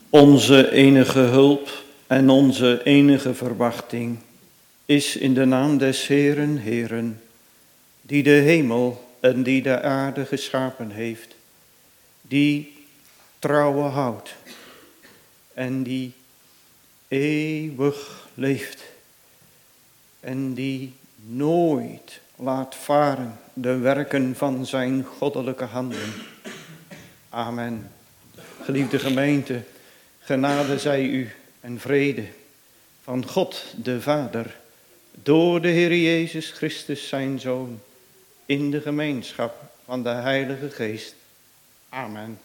Onze enige hulp en onze enige verwachting is in de naam des Heeren, Heeren, die de hemel en die de aarde geschapen heeft, die trouwe houdt en die eeuwig leeft en die nooit laat varen de werken van zijn goddelijke handen. Amen. Geliefde gemeente, genade zij u en vrede van God de Vader, door de Heer Jezus Christus zijn Zoon, in de gemeenschap van de Heilige Geest. Amen.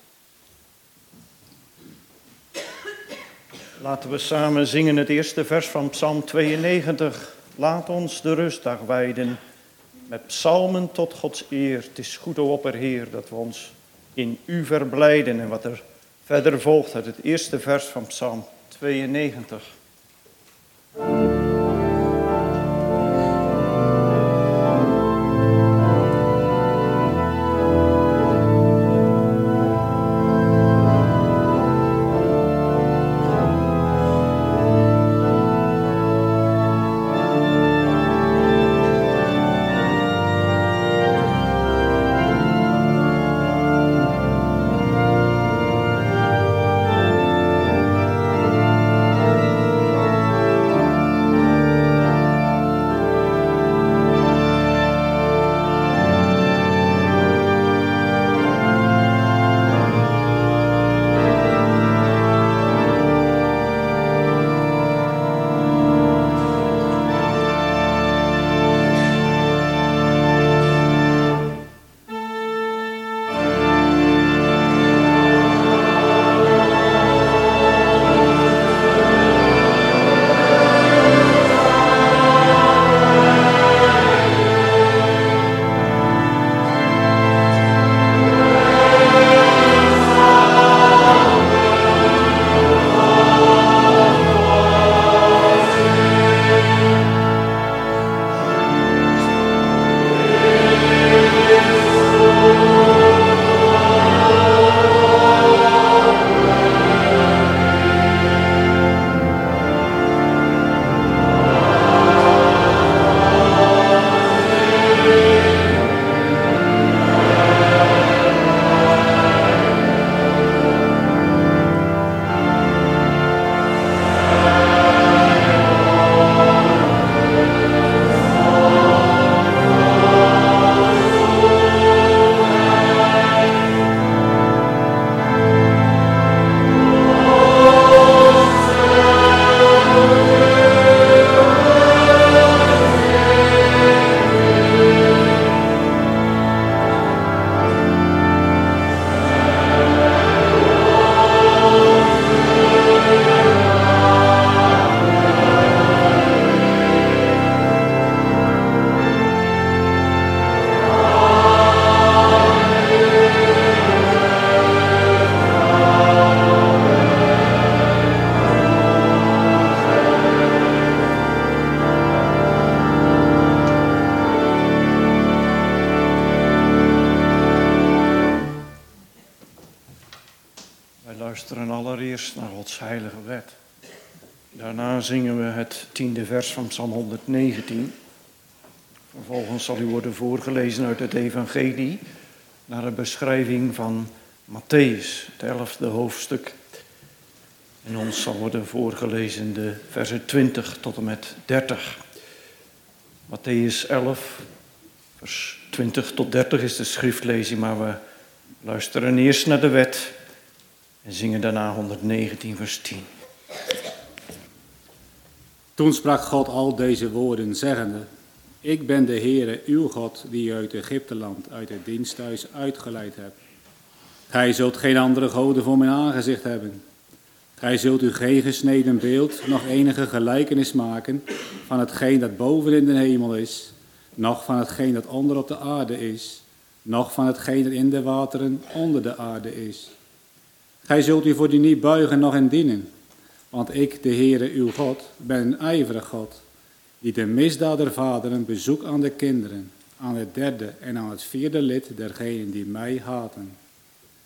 Laten we samen zingen het eerste vers van Psalm 92. Laat ons de rustdag wijden met psalmen tot Gods eer. Het is goed, o Opperheer, dat we ons in u verblijden. En wat er verder volgt uit het eerste vers van Psalm 92. Zingen we het 10e vers van Psalm 119. Vervolgens zal u worden voorgelezen uit het evangelie naar de beschrijving van Mattheüs, het 11e hoofdstuk. En ons zal worden voorgelezen de versen 20 tot en met 30. Mattheüs 11, vers 20 tot 30 is de schriftlezing, maar we luisteren eerst naar de wet en zingen daarna 119 vers 10. Toen sprak God al deze woorden, zeggende: Ik ben de Heere, uw God, die u uit Egypteland, uit het diensthuis uitgeleid hebt. Gij zult geen andere goden voor mijn aangezicht hebben. Gij zult u geen gesneden beeld, nog enige gelijkenis maken van hetgeen dat boven in de hemel is, noch van hetgeen dat onder op de aarde is, noch van hetgeen dat in de wateren onder de aarde is. Gij zult u voor die niet buigen, noch hen dienen. Want ik, de Heere uw God, ben een ijverig God, die de misdaad der vaderen bezoekt aan de kinderen, aan het 3e en aan het 4e lid dergenen die mij haten.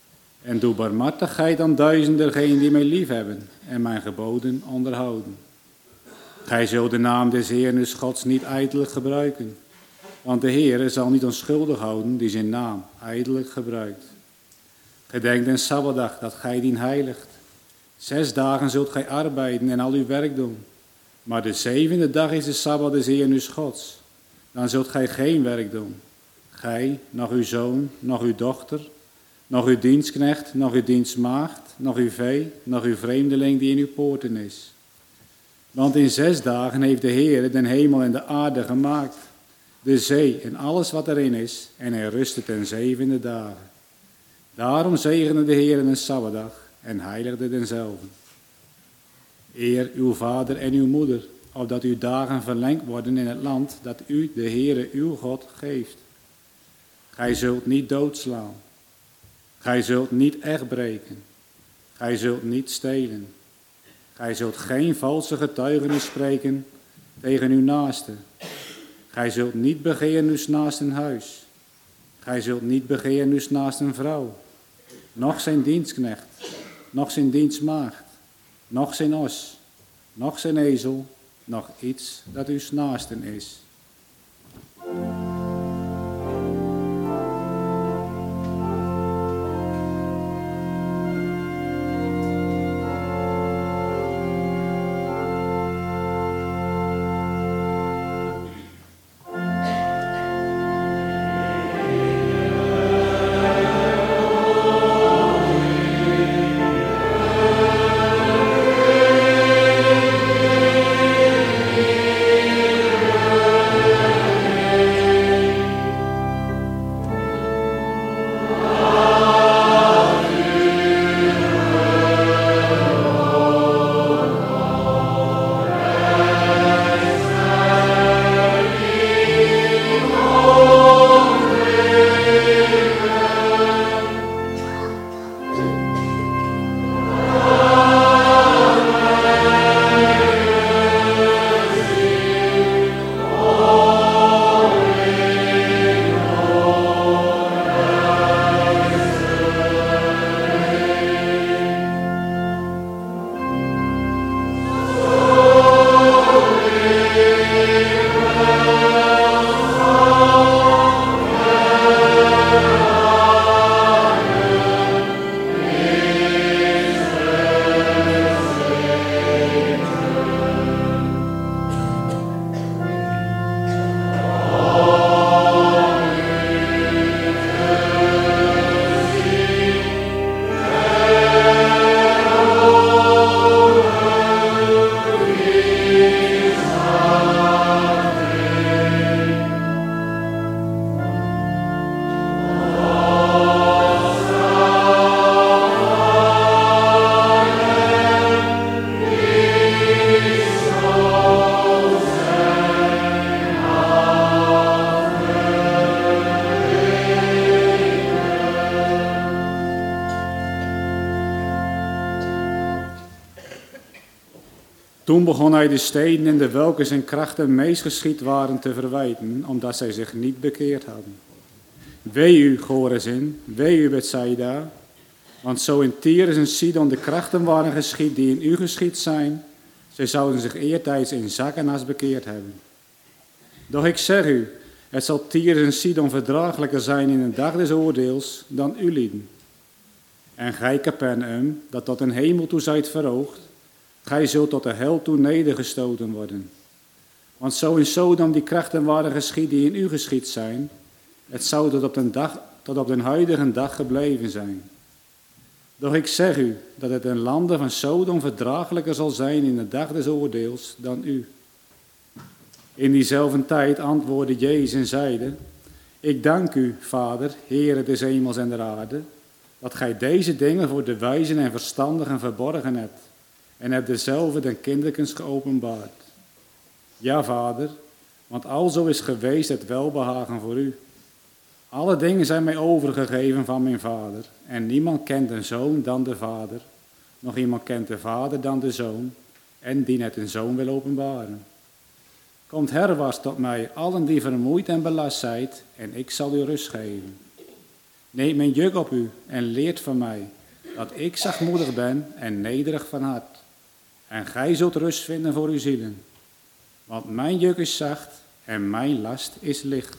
En doe barmhartigheid aan duizenden dergenen die mij liefhebben en mijn geboden onderhouden. Gij zult de naam des Heeren uws Gods niet ijdelijk gebruiken, want de Heere zal niet onschuldig houden die zijn naam ijdelijk gebruikt. Gedenk den Sabbatdag dat gij dien heiligt. 6 dagen zult gij arbeiden en al uw werk doen. Maar de 7e dag is de Sabbat des Heeren uws Gods. Dan zult gij geen werk doen. Gij, nog uw zoon, nog uw dochter, nog uw dienstknecht, nog uw dienstmaagd, nog uw vee, nog uw vreemdeling die in uw poorten is. Want in 6 dagen heeft de Heere den hemel en de aarde gemaakt, de zee en alles wat erin is, en hij rustte ten 7e dagen. Daarom zegende de Heere den Sabbatdag en heiligde denzelven. Eer uw vader en uw moeder, opdat uw dagen verlengd worden in het land dat u, de Heere, uw God, geeft. Gij zult niet doodslaan. Gij zult niet echt breken. Gij zult niet stelen. Gij zult geen valse getuigenis spreken tegen uw naaste. Gij zult niet begeeren uws naasten huis. Gij zult niet begeeren uws naasten vrouw, noch zijn dienstknecht, noch zijn dienstmaagd, noch zijn os, noch zijn ezel, noch iets dat uws naasten is. Toen begon hij de steden in de welke zijn krachten meest geschied waren te verwijten, omdat zij zich niet bekeerd hadden. Wee u, Chorazin, wee u, Bethsaida, want zo in Tyrus en Sidon de krachten waren geschied die in u geschied zijn, zij zouden zich eertijds in zak en as bekeerd hebben. Doch ik zeg u, het zal Tyrus en Sidon verdraaglijker zijn in de dag des oordeels dan u lieden. En gij, Capernaum, dat tot een hemel toe zijt verhoogd, gij zult tot de hel toe nedergestoten worden. Want zo in Sodom die krachten waren geschied die in u geschied zijn, het zou tot op den huidige dag gebleven zijn. Doch ik zeg u dat het in landen van Sodom verdraaglijker zal zijn in de dag des oordeels dan u. In diezelfde tijd antwoordde Jezus en zeide: Ik dank u, Vader, Heere des hemels en der aarde, dat gij deze dingen voor de wijzen en verstandigen verborgen hebt, en hebt dezelfde den kinderkens geopenbaard. Ja, Vader, want alzo is geweest het welbehagen voor u. Alle dingen zijn mij overgegeven van mijn Vader, en niemand kent de Zoon dan de Vader, nog iemand kent de Vader dan de Zoon, en die het de Zoon wil openbaren. Komt herwaarts tot mij, allen die vermoeid en belast zijt, en ik zal u rust geven. Neem mijn juk op u en leert van mij, dat ik zachtmoedig ben en nederig van hart. En gij zult rust vinden voor uw zielen. Want mijn juk is zacht en mijn last is licht.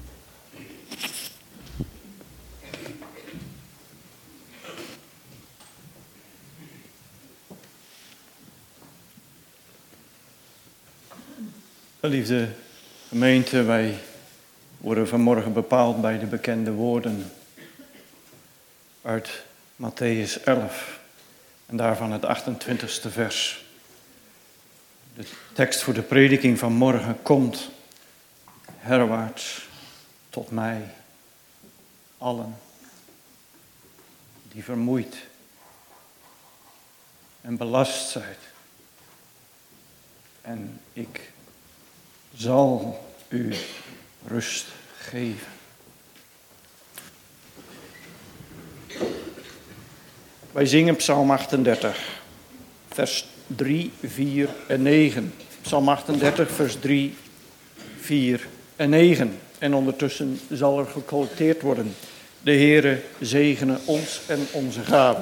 Geliefde gemeente, wij worden vanmorgen bepaald bij de bekende woorden uit Mattheüs 11 en daarvan het 28e vers. De tekst voor de prediking van morgen komt herwaarts tot mij, allen die vermoeid en belast zijn. En ik zal u rust geven. Wij zingen Psalm 38, vers 3, 4 en 9. Psalm 38, vers 3, 4 en 9. En ondertussen zal er gecollecteerd worden. De Heere zegene ons en onze gaven.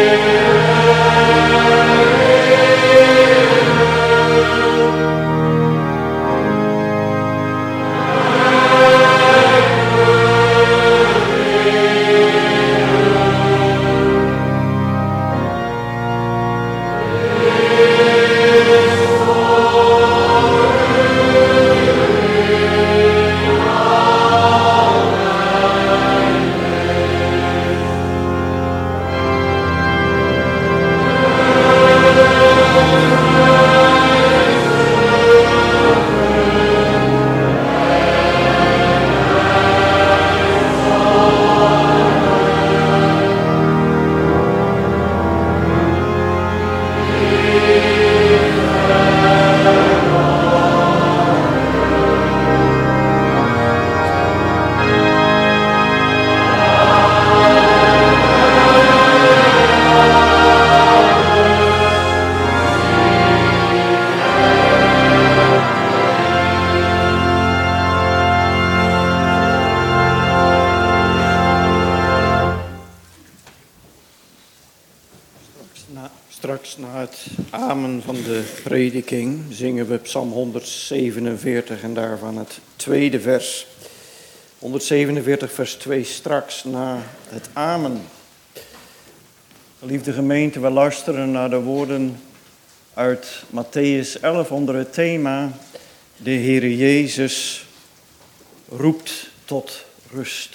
Straks na het amen van de prediking zingen we Psalm 147 en daarvan het tweede vers. 147 vers 2 straks na het amen. Geliefde gemeente, we luisteren naar de woorden uit Mattheüs 11 onder het thema: de Heere Jezus roept tot rust.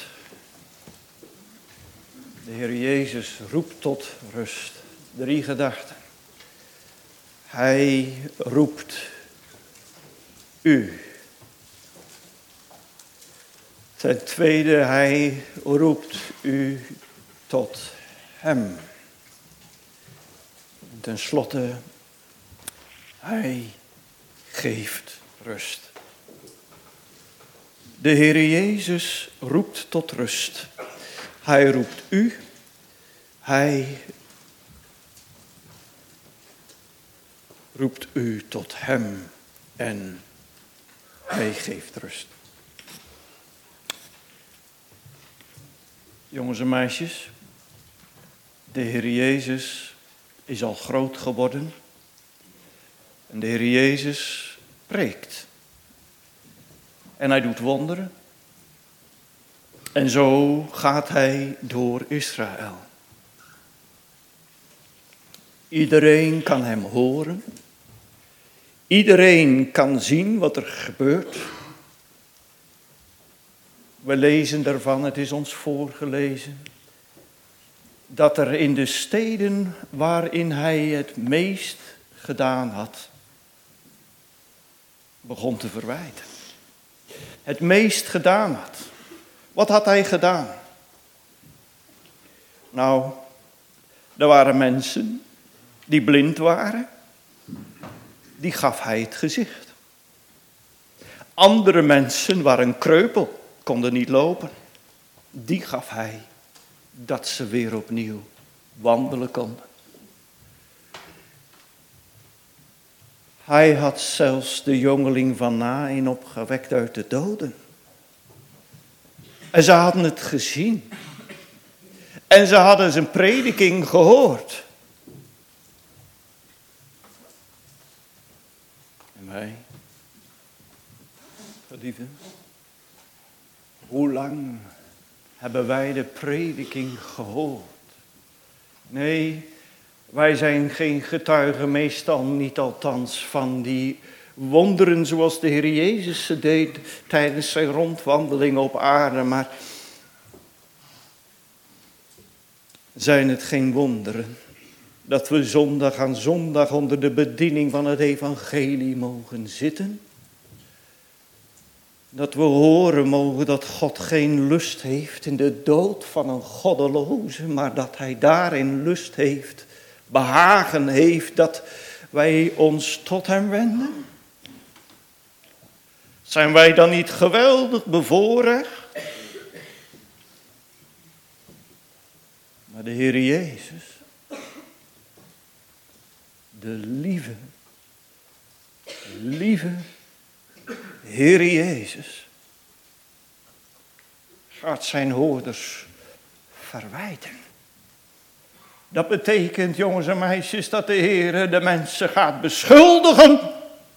De Heere Jezus roept tot rust. 3 gedachten. Hij roept u. Ten tweede, hij roept u tot hem. En ten slotte, hij geeft rust. De Heere Jezus roept tot rust. Hij roept u. Hij roept u tot hem en hij geeft rust. Jongens en meisjes, de Heer Jezus is al groot geworden en de Heer Jezus preekt. En hij doet wonderen en zo gaat hij door Israël. Iedereen kan hem horen. Iedereen kan zien wat er gebeurt. We lezen daarvan, het is ons voorgelezen, dat er in de steden waarin hij het meest gedaan had, begon te verwijten. Het meest gedaan had. Wat had hij gedaan? Nou, er waren mensen die blind waren, die gaf hij het gezicht. Andere mensen waren kreupel, konden niet lopen. Die gaf hij dat ze weer opnieuw wandelen konden. Hij had zelfs de jongeling van Naïn opgewekt uit de doden. En ze hadden het gezien. En ze hadden zijn prediking gehoord. En wij, geliefden, hoe lang hebben wij de prediking gehoord? Nee, wij zijn geen getuigen, meestal niet althans, van die wonderen zoals de Heer Jezus ze deed tijdens zijn rondwandeling op aarde. Maar zijn het geen wonderen dat we zondag aan zondag onder de bediening van het evangelie mogen zitten? Dat we horen mogen dat God geen lust heeft in de dood van een goddeloze, maar dat hij daarin lust heeft, behagen heeft, dat wij ons tot hem wenden? Zijn wij dan niet geweldig bevoorrecht? Maar de Heer Jezus, de lieve Heer Jezus, gaat zijn hoorders verwijten. Dat betekent, jongens en meisjes, dat de Heer de mensen gaat beschuldigen.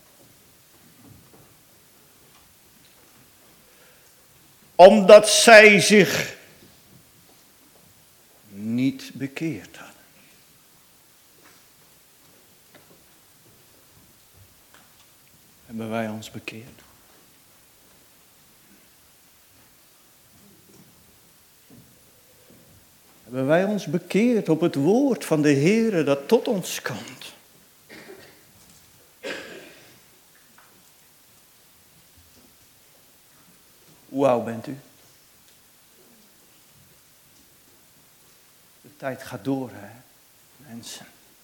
Omdat zij zich niet bekeerd hadden. Hebben wij ons bekeerd? Hebben wij ons bekeerd op het woord van de Heere dat tot ons komt? Hoe oud bent u? De tijd gaat door, hè, mensen.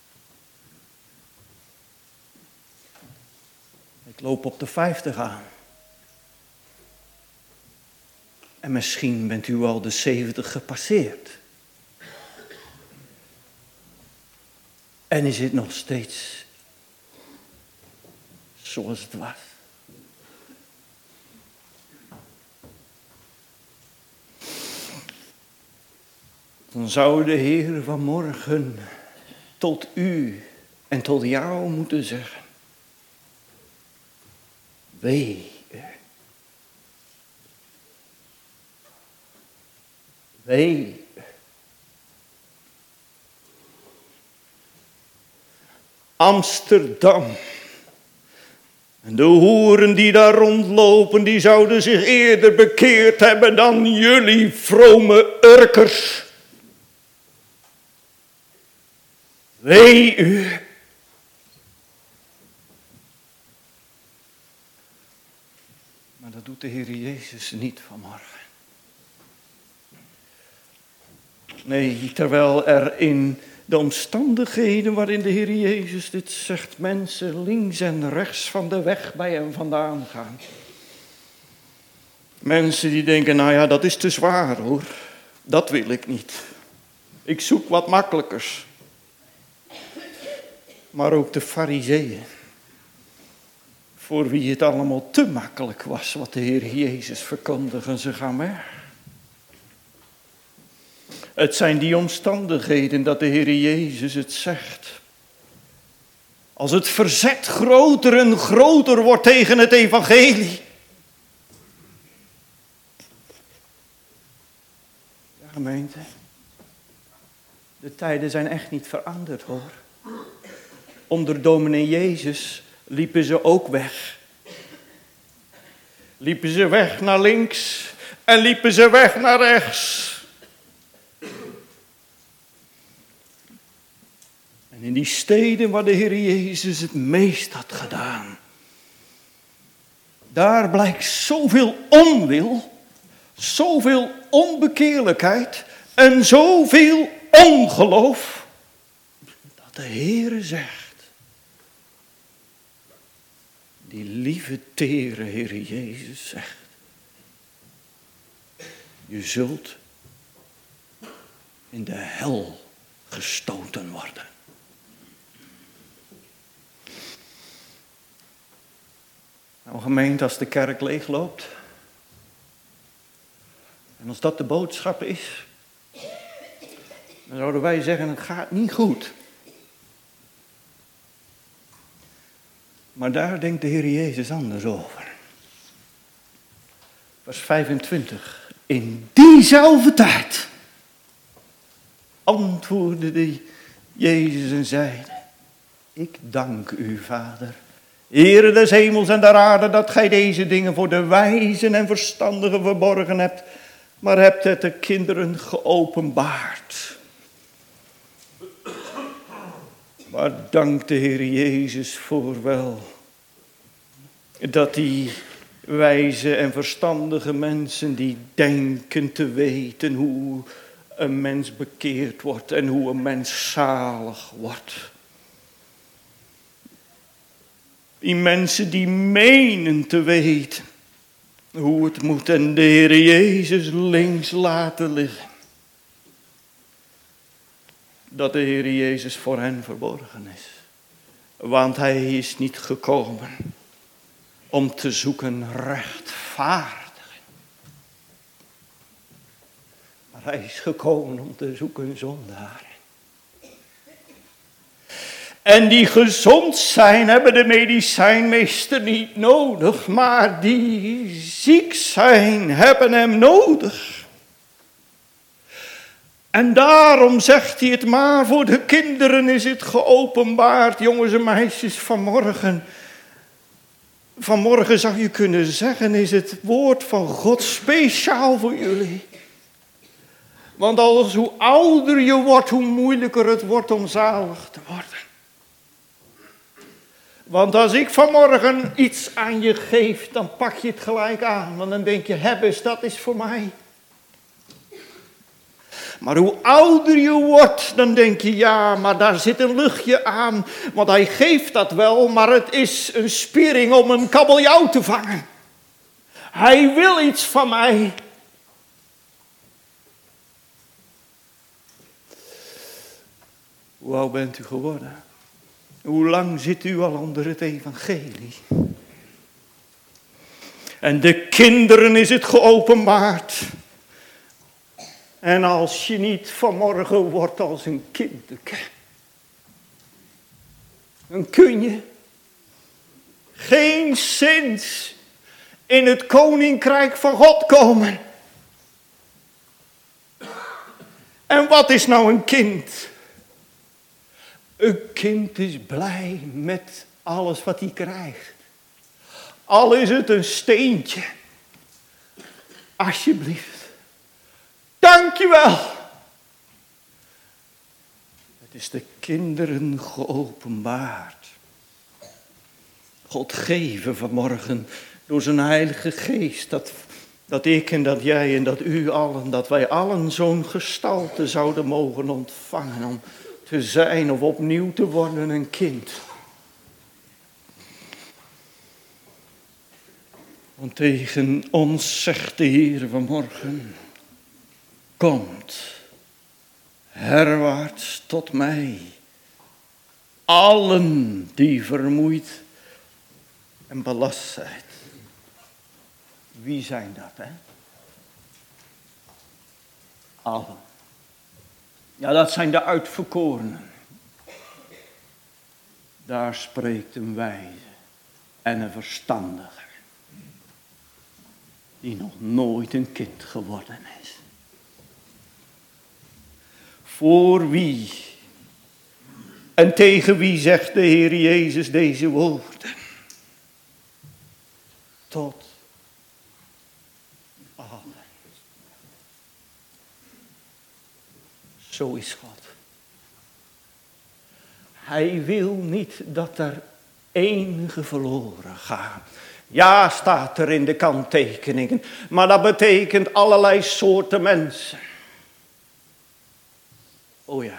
Ik loop op de 50 aan. En misschien bent u al de 70 gepasseerd. En is het nog steeds zoals het was? Dan zou de Heer vanmorgen tot u en tot jou moeten zeggen: wee u. Wee u. Amsterdam. En de hoeren die daar rondlopen, die zouden zich eerder bekeerd hebben dan jullie vrome urkers. Wee u. Maar dat doet de Heer Jezus niet vanmorgen. Nee, terwijl er in de omstandigheden waarin de Heer Jezus dit zegt, mensen links en rechts van de weg bij hem vandaan gaan. Mensen die denken, nou ja, dat is te zwaar hoor. Dat wil ik niet. Ik zoek wat makkelijkers. Maar ook de Farizeeën, voor wie het allemaal te makkelijk was wat de Heer Jezus verkondigde, ze gaan weg. Het zijn die omstandigheden dat de Heer Jezus het zegt. Als het verzet groter en groter wordt tegen het evangelie. Ja, gemeente. De tijden zijn echt niet veranderd hoor. Onder dominee Jezus liepen ze ook weg. Liepen ze weg naar links en liepen ze weg naar rechts. En in die steden waar de Heer Jezus het meest had gedaan, daar blijkt zoveel onwil, zoveel onbekeerlijkheid en zoveel ongeloof, dat de Heer zegt, die lieve tere Heer Jezus zegt, je zult in de hel gestoten worden. Nou gemeente, als de kerk leegloopt, en als dat de boodschap is, dan zouden wij zeggen, het gaat niet goed. Maar daar denkt de Heer Jezus anders over. Vers 25. In diezelfde tijd antwoordde de Jezus en zeide, ik dank u, Vader, Heere des hemels en der aarde, dat gij deze dingen voor de wijzen en verstandigen verborgen hebt, maar hebt het de kinderen geopenbaard. Maar dank de Heer Jezus voor wel, dat die wijze en verstandige mensen die denken te weten hoe een mens bekeerd wordt en hoe een mens zalig wordt. Die mensen die menen te weten hoe het moet en de Heer Jezus links laten liggen. Dat de Heer Jezus voor hen verborgen is. Want hij is niet gekomen om te zoeken rechtvaardigen. Maar hij is gekomen om te zoeken zondaren. En die gezond zijn, hebben de medicijnmeester niet nodig. Maar die ziek zijn, hebben hem nodig. En daarom zegt hij het maar, voor de kinderen is het geopenbaard. Jongens en meisjes, vanmorgen zou je kunnen zeggen, is het woord van God speciaal voor jullie. Want hoe ouder je wordt, hoe moeilijker het wordt om zalig te worden. Want als ik vanmorgen iets aan je geef, dan pak je het gelijk aan. Want dan denk je, hebbes, dat is voor mij. Maar hoe ouder je wordt, dan denk je, ja, maar daar zit een luchtje aan. Want hij geeft dat wel, maar het is een spiering om een kabeljauw te vangen. Hij wil iets van mij. Hoe oud bent u geworden? Hoe lang zit u al onder het evangelie? En de kinderen is het geopenbaard. En als je niet vanmorgen wordt als een kindje, dan kun je geen zins in het koninkrijk van God komen. En wat is nou een kind? Een kind is blij met alles wat hij krijgt. Al is het een steentje. Alsjeblieft. Dankjewel. Het is de kinderen geopenbaard. God geven vanmorgen door zijn heilige geest dat ik en dat jij en dat u allen, dat wij allen zo'n gestalte zouden mogen ontvangen om te zijn of opnieuw te worden een kind. Want tegen ons zegt de Heer vanmorgen, komt herwaarts tot mij, allen die vermoeid en belast zijn. Wie zijn dat, hè? Allen. Ja, dat zijn de uitverkorenen. Daar spreekt een wijze en een verstandige, die nog nooit een kind geworden is. Voor wie en tegen wie zegt de Heer Jezus deze woorden? Tot allen. Zo is God. Hij wil niet dat er enige verloren gaan. Ja, staat er in de kanttekeningen, maar dat betekent allerlei soorten mensen. Oh ja,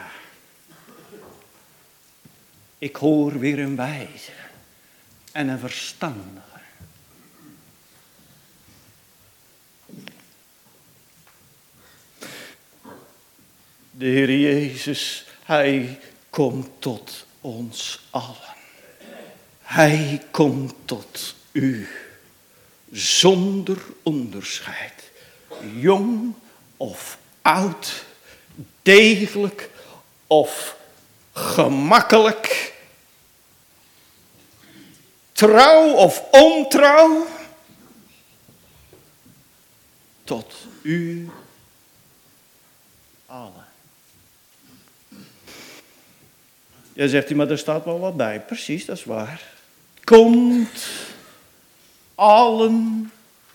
ik hoor weer een wijze en een verstandige. De Heer Jezus, hij komt tot ons allen. Hij komt tot u, zonder onderscheid, jong of oud, degelijk of gemakkelijk, trouw of ontrouw, tot u allen. Ja, zegt hij, maar er staat wel wat bij. Precies, dat is waar. Komt allen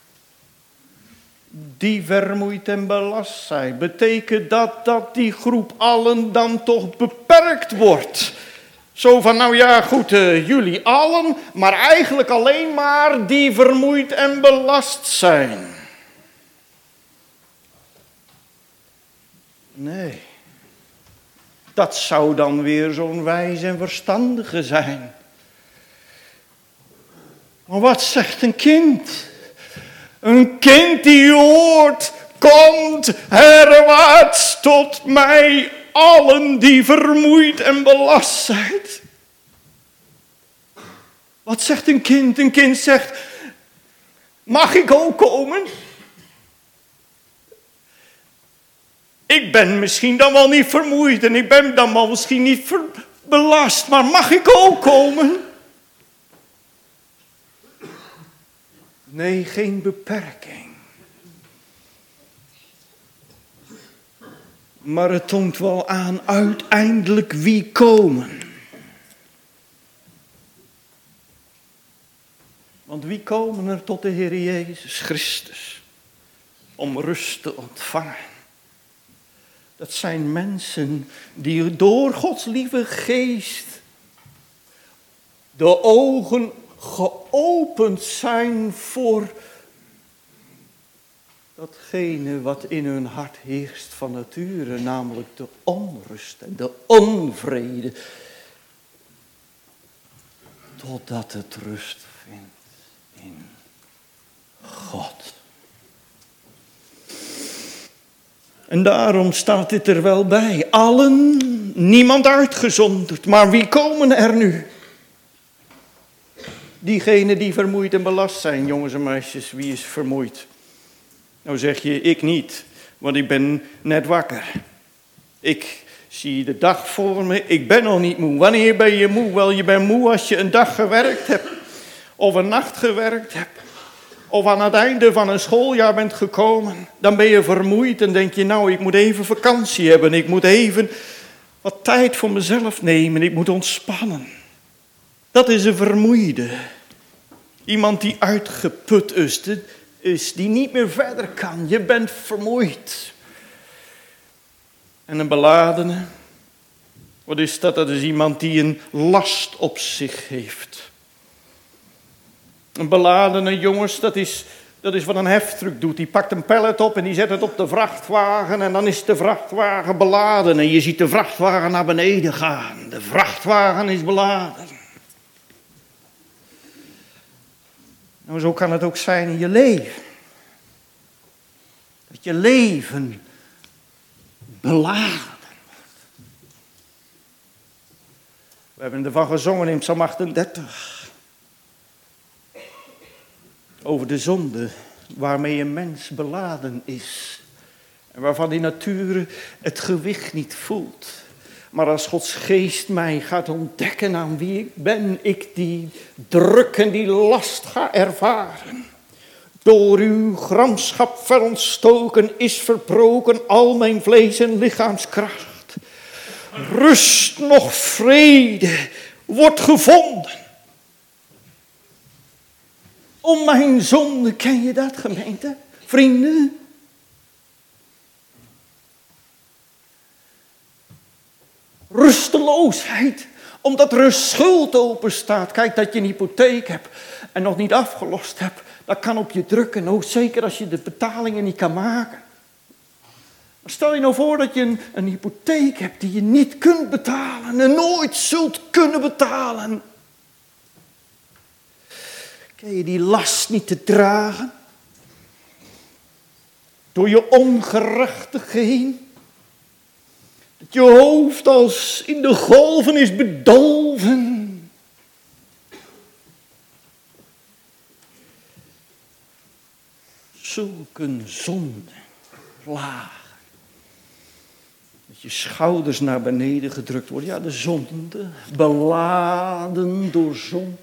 die vermoeid en belast zijn. Betekent dat die groep allen dan toch beperkt wordt? Zo van, nou ja, goed, jullie allen, maar eigenlijk alleen maar die vermoeid en belast zijn. Nee. Dat zou dan weer zo'n wijs en verstandige zijn. Maar wat zegt een kind? Een kind die hoort, komt herwaarts tot mij, allen die vermoeid en belast zijn. Wat zegt een kind? Een kind zegt, mag ik ook komen? Ik ben misschien dan wel niet vermoeid en ik ben dan wel misschien niet belast, maar mag ik ook komen? Nee, geen beperking. Maar het toont wel aan uiteindelijk wie komen. Want wie komen er tot de Heer Jezus Christus om rust te ontvangen? Dat zijn mensen die door Gods lieve geest de ogen geopend zijn voor datgene wat in hun hart heerst van nature, namelijk de onrust en de onvrede, totdat het rust vindt in God. En daarom staat dit er wel bij. Allen, niemand uitgezonderd. Maar wie komen er nu? Diegenen die vermoeid en belast zijn, jongens en meisjes. Wie is vermoeid? Nou zeg je, ik niet, want ik ben net wakker. Ik zie de dag voor me, ik ben nog niet moe. Wanneer ben je moe? Wel, je bent moe als je een dag gewerkt hebt. Of een nacht gewerkt hebt. Of aan het einde van een schooljaar bent gekomen. Dan ben je vermoeid en denk je, nou, ik moet even vakantie hebben. Ik moet even wat tijd voor mezelf nemen. Ik moet ontspannen. Dat is een vermoeide. Iemand die uitgeput is, die niet meer verder kan. Je bent vermoeid. En een beladene, wat is dat? Dat is iemand die een last op zich heeft. Een beladene, jongens, dat is wat een heftruck doet. Die pakt een pallet op en die zet het op de vrachtwagen en dan is de vrachtwagen beladen. En je ziet de vrachtwagen naar beneden gaan. De vrachtwagen is beladen. Nou, zo kan het ook zijn in je leven. Dat je leven beladen wordt. We hebben ervan gezongen in Psalm 38. Over de zonde waarmee een mens beladen is. En waarvan in nature het gewicht niet voelt. Maar als Gods geest mij gaat ontdekken aan wie ik ben, ik die druk en die last ga ervaren. Door uw gramschap verontstoken is verbroken al mijn vlees en lichaamskracht. Rust nog vrede wordt gevonden. Om mijn zonde, ken je dat, gemeente? Vrienden? Rusteloosheid, omdat er een schuld open staat. Kijk, dat je een hypotheek hebt en nog niet afgelost hebt. Dat kan op je drukken, ook zeker als je de betalingen niet kan maken. Maar stel je nou voor dat je een hypotheek hebt die je niet kunt betalen en nooit zult kunnen betalen. Ken je die last niet te dragen? Door je ongerechtigheid. Dat je hoofd als in de golven is bedolven. Zulke zonde laag. Dat je schouders naar beneden gedrukt worden. Ja, de zonde, beladen door zonde.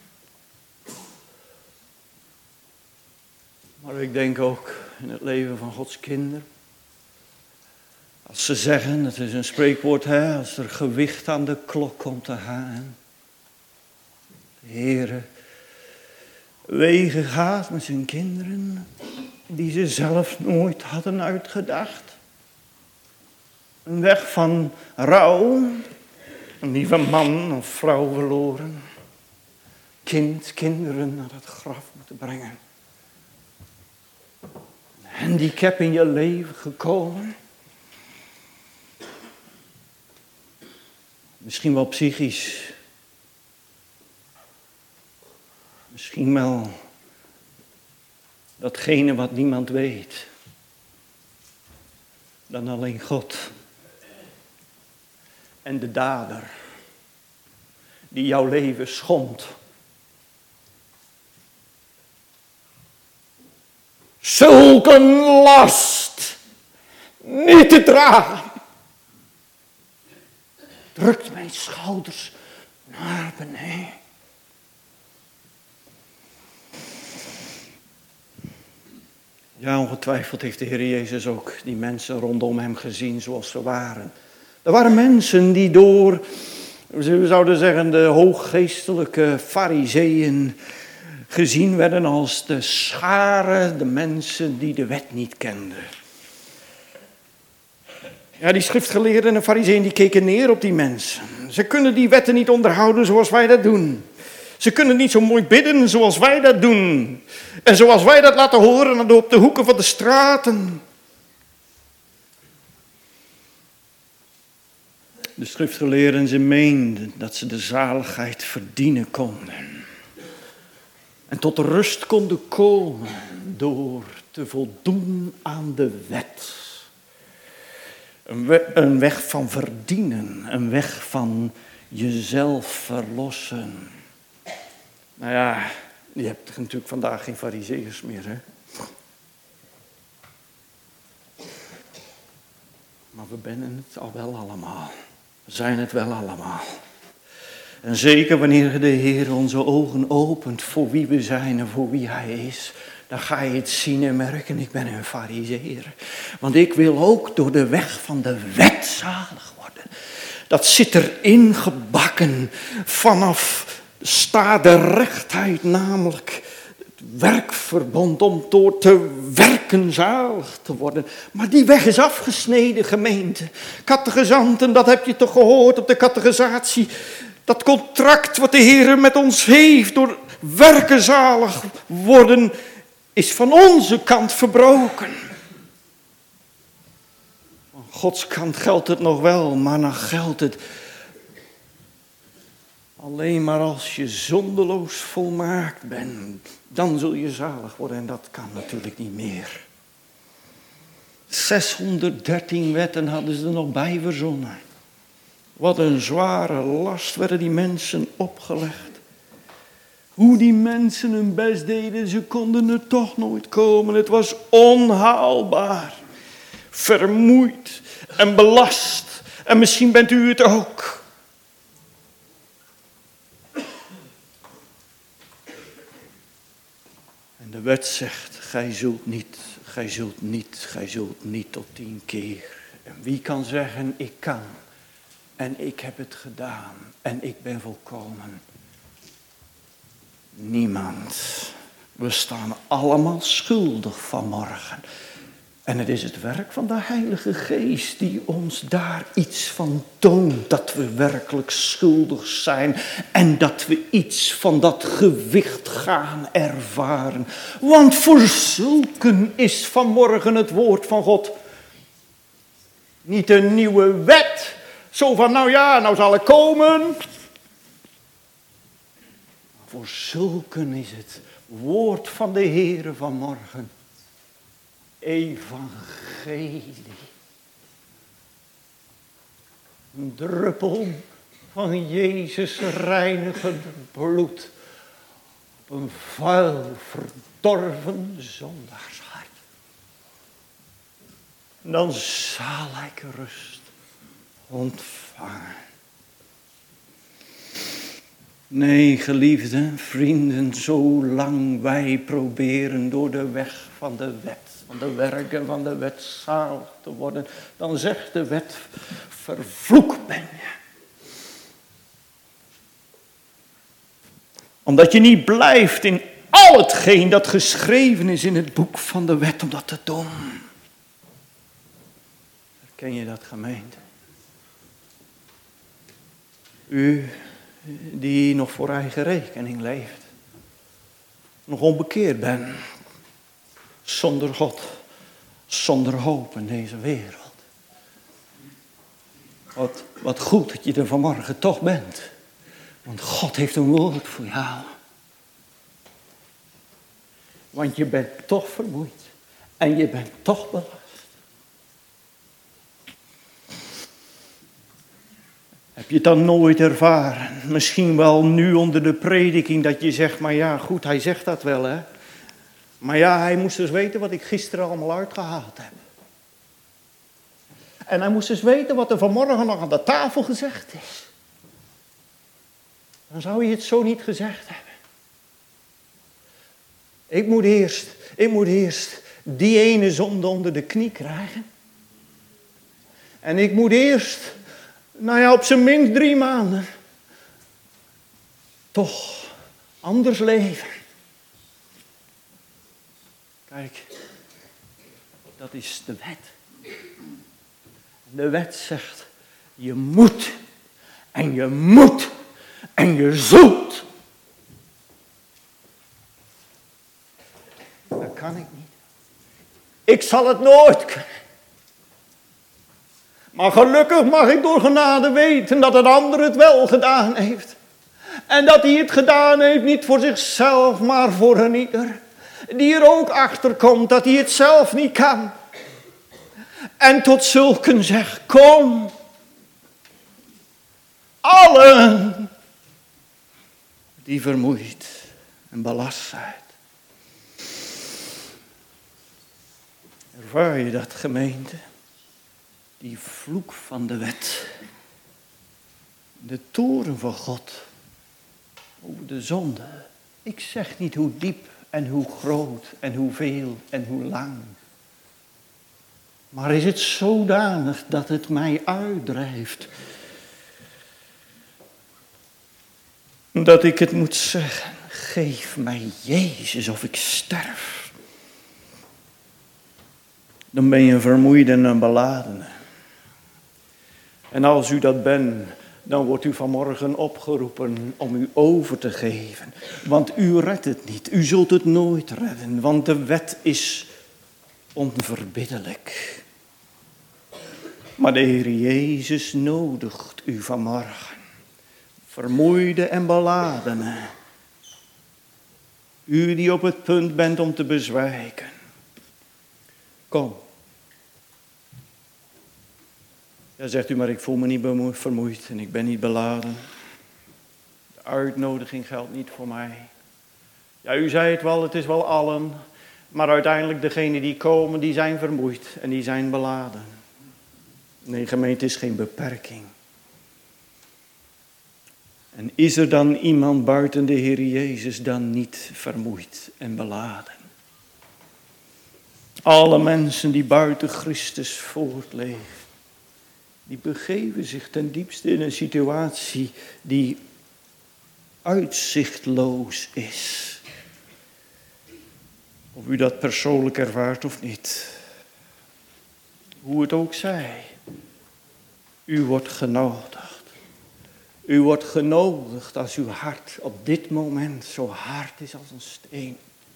Maar ik denk ook in het leven van Gods kinderen. Als ze zeggen, het is een spreekwoord, als er gewicht aan de klok komt te gaan. De Heere wegen gaat met zijn kinderen, die ze zelf nooit hadden uitgedacht. Een weg van rouw, een lieve man of vrouw verloren. Kinderen naar het graf moeten brengen. Een handicap in je leven gekomen. Misschien wel psychisch. Misschien wel datgene wat niemand weet. Dan alleen God. En de dader die jouw leven schondt. Zulke last niet te dragen. drukt mijn schouders naar beneden. Ja, ongetwijfeld heeft de Heer Jezus ook die mensen rondom hem gezien zoals ze waren. Er waren mensen die door, we zouden zeggen, de hooggeestelijke farizeeën gezien werden als de schare, de mensen die de wet niet kenden. Ja, die schriftgeleerden en farizeeën die keken neer op die mensen. Ze kunnen die wetten niet onderhouden zoals wij dat doen. Ze kunnen niet zo mooi bidden zoals wij dat doen. En zoals wij dat laten horen op de hoeken van de straten. De schriftgeleerden, ze meenden dat ze de zaligheid verdienen konden. En tot rust konden komen door te voldoen aan de wet. Een weg van verdienen, een weg van jezelf verlossen. Nou ja, je hebt natuurlijk vandaag geen farizeeërs meer, hè. Maar we zijn het al wel allemaal. We zijn het wel allemaal. En zeker wanneer de Heer onze ogen opent voor wie we zijn en voor wie Hij is, dan ga je het zien en merken, ik ben een farizeeër. Want ik wil ook door de weg van de wet zalig worden. Dat zit erin gebakken vanaf staderechtheid, namelijk het werkverbond om door te werken zalig te worden. Maar die weg is afgesneden, gemeente. Catechizanten, dat heb je toch gehoord op de catechisatie. Dat contract wat de Heer met ons heeft door werken zalig worden, is van onze kant verbroken. Van Gods kant geldt het nog wel, maar dan geldt het alleen maar als je zondeloos volmaakt bent. Dan zul je zalig worden en dat kan natuurlijk niet meer. 613 wetten hadden ze er nog bij verzonnen. Wat een zware last werden die mensen opgelegd. Hoe die mensen hun best deden, ze konden er toch nooit komen. Het was onhaalbaar. Vermoeid en belast. En misschien bent u het ook. En de wet zegt, gij zult niet, gij zult niet, gij zult niet tot 10 keer. En wie kan zeggen, ik kan. En ik heb het gedaan. En ik ben volkomen. Niemand. We staan allemaal schuldig vanmorgen. En het is het werk van de Heilige Geest die ons daar iets van toont. Dat we werkelijk schuldig zijn. En dat we iets van dat gewicht gaan ervaren. Want voor zulken is vanmorgen het woord van God niet een nieuwe wet. Zo van, nou ja, nou zal ik komen. Voor zulken is het woord van de Heere vanmorgen. Evangelie. Een druppel van Jezus reinigend bloed. Op een vuil, verdorven zondaarshart. Dan zal ik rust ontvangen. Nee, geliefde vrienden, zolang wij proberen door de weg van de wet, van de werken van de wet zalig te worden, dan zegt de wet, vervloekt ben je. Omdat je niet blijft in al hetgeen dat geschreven is in het boek van de wet om dat te doen. Herken je dat, gemeente? U die nog voor eigen rekening leeft. Nog onbekeerd bent. Zonder God. Zonder hoop in deze wereld. Wat goed dat je er vanmorgen toch bent. Want God heeft een woord voor jou. Want je bent toch vermoeid. En je bent toch belast. Heb je het dan nooit ervaren? Misschien wel nu onder de prediking dat je zegt, maar ja, goed, hij zegt dat wel, hè. Maar ja, hij moest dus weten wat ik gisteren allemaal uitgehaald heb. En hij moest eens weten wat er vanmorgen nog aan de tafel gezegd is. Dan zou hij het zo niet gezegd hebben. Ik moet eerst die ene zonde onder de knie krijgen. En ik moet eerst, op zijn minst 3 maanden, toch anders leven. Kijk, dat is de wet. De wet zegt, je moet en je moet en je zult. Dat kan ik niet. Ik zal het nooit kunnen. Maar gelukkig mag ik door genade weten dat een ander het wel gedaan heeft. En dat hij het gedaan heeft niet voor zichzelf, maar voor een ieder. Die er ook achter komt dat hij het zelf niet kan. En tot zulken zegt, kom. Allen die vermoeid en belast zijn. Ervaar je dat, gemeente? Die vloek van de wet. De toorn van God. Over de zonde. Ik zeg niet hoe diep en hoe groot en hoeveel en hoe lang. Maar is het zodanig dat het mij uitdrijft? Dat ik het moet zeggen, geef mij Jezus of ik sterf. Dan ben je een vermoeide en een beladene. En als u dat bent, dan wordt u vanmorgen opgeroepen om u over te geven. Want u redt het niet, u zult het nooit redden, want de wet is onverbiddelijk. Maar de Heer Jezus nodigt u vanmorgen, vermoeide en beladene, u die op het punt bent om te bezwijken. Kom. Ja, zegt u, maar ik voel me niet vermoeid en ik ben niet beladen. De uitnodiging geldt niet voor mij. Ja, u zei het wel, het is wel allen. Maar uiteindelijk degenen die komen, die zijn vermoeid en die zijn beladen. Nee, gemeente is geen beperking. En is er dan iemand buiten de Heer Jezus dan niet vermoeid en beladen? Alle mensen die buiten Christus voortleven, die begeven zich ten diepste in een situatie die uitzichtloos is. Of u dat persoonlijk ervaart of niet. Hoe het ook zij, u wordt genodigd. U wordt genodigd als uw hart op dit moment zo hard is als een steen.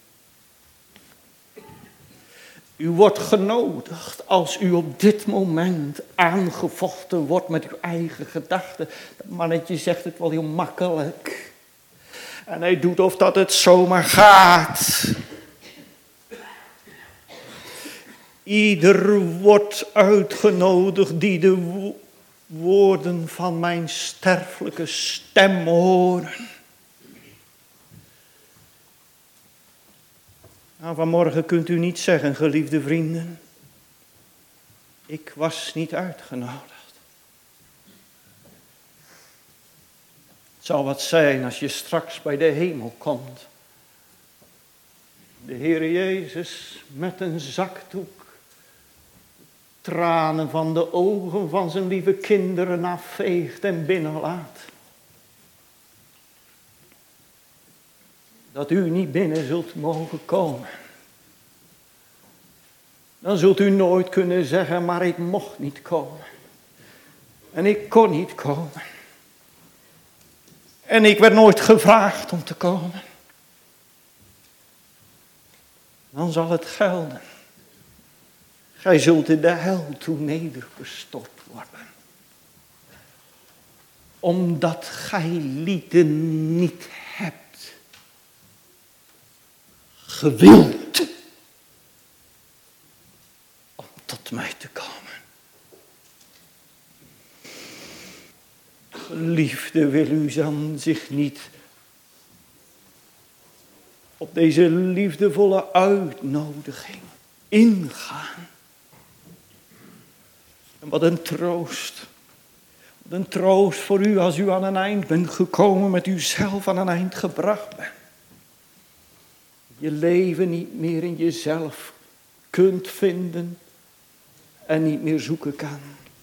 U wordt genodigd als u op dit moment aangevochten wordt met uw eigen gedachten. Dat mannetje zegt het wel heel makkelijk. En hij doet of dat het zomaar gaat. Ieder wordt uitgenodigd die de woorden van mijn sterfelijke stem horen. Nou, vanmorgen kunt u niet zeggen, geliefde vrienden, ik was niet uitgenodigd. Het zal wat zijn als je straks bij de hemel komt. De Heer Jezus met een zakdoek, tranen van de ogen van zijn lieve kinderen afveegt en binnenlaat. Dat u niet binnen zult mogen komen. Dan zult u nooit kunnen zeggen, maar ik mocht niet komen. En ik kon niet komen. En ik werd nooit gevraagd om te komen. Dan zal het gelden. Gij zult in de hel toe nedergestort worden. Omdat gij lieden niet hebt gewild om tot mij te komen. Geliefde, wil u dan zich niet op deze liefdevolle uitnodiging ingaan? En wat een troost. Wat een troost voor u als u aan een eind bent gekomen, met uzelf aan een eind gebracht bent. Je leven niet meer in jezelf kunt vinden en niet meer zoeken kan.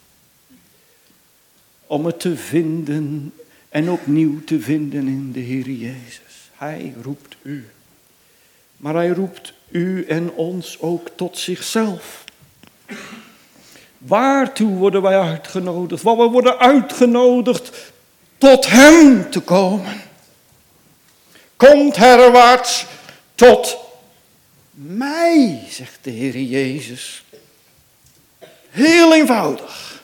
Om het te vinden en opnieuw te vinden in de Heer Jezus. Hij roept u. Maar hij roept u en ons ook tot zichzelf. Waartoe worden wij uitgenodigd? Wel, we worden uitgenodigd tot hem te komen. Komt herwaarts tot mij, zegt de Heer Jezus. Heel eenvoudig.